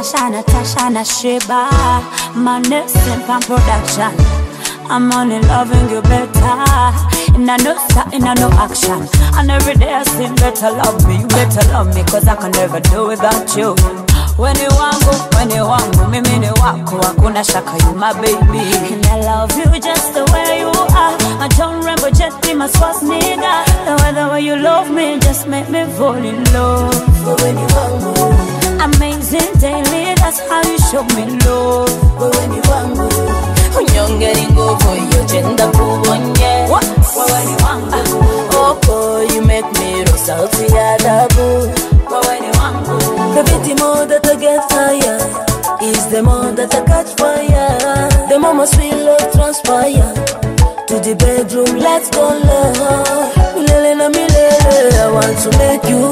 Natasha na Sheba, my next and production. I'm only loving you better. In a no action. And every day I sing, better love me, cause I can never do without you. When you wangu, mimi ni wako, hakuna shaka, you my baby. And I love you just the way you are. I don't remember just be my swaz nigga. The way you love me just make me fall in love. But when you wangu, amazing daily, that's how you show me love. but when you wangu, unyongeri nguvu yojenda kubonye. What? When you wangu, oh boy, you make me roll out the adabu. But when you wangu, the more that I get higher, is the more that I catch fire. The more my sweet love transpire. To the bedroom, let's go love. Milele na milele, I want to make you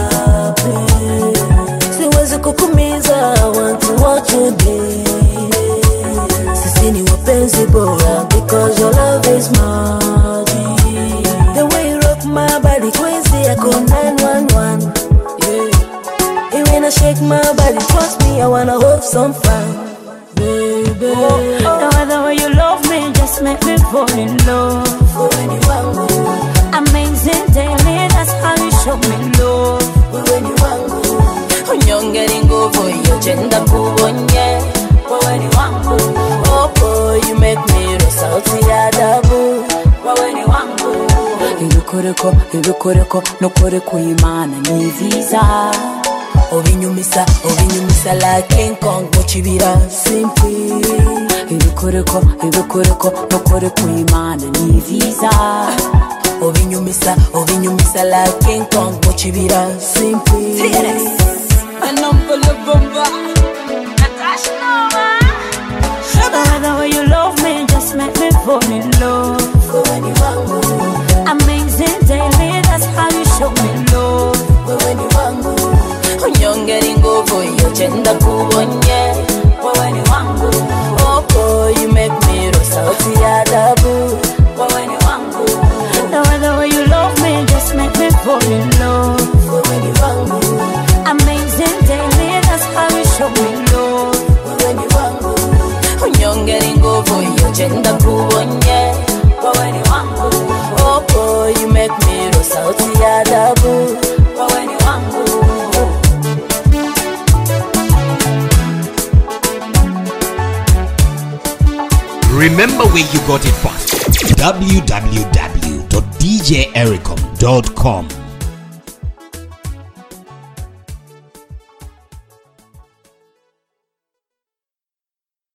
happy. Siwezi kukumiza, I want to watch you day. Sisi ni wapenzi bora, because your love is magic. The way you rock my body crazy, I call 911. Yeah. And when I shake my body, trust me, I wanna hold some fun, baby. The way you love me just make me fall in love. But when you wangu, amazing daily, that's how you show me love. but when you wangu, unyongeri nguvu yojenda kubonye. But when you wangu, oh boy, you make me roll sauti ya adabu. But when you wangu, Ibikoreko nukore kuyimana ni visa. obinyumisa like King Kong muchibira simpi. Ibikoreko nukore kuyimana ni visa. Obinyumisa like King Kong muchibira simpi. And I'm full of bomba. Natasha Nova. The way you love me just make me fall in love. But when you wangu, amazing daily, that's how you show me love. but when you wangu, unyongeri nguvu yojenda kubonye. But when you wangu, oh boy, you make me roll sauti ya adabu. But when you wangu, The way you love me just make me fall in love. but when you wangu, Amazing daily, that's how you show me love. but when you wangu, unyongeri nguvu yojenda kubonye. But when you wangu, oh boy, you make me roll sauti ya adabu. But when you wangu, Remember where you got it from. www.djericom.com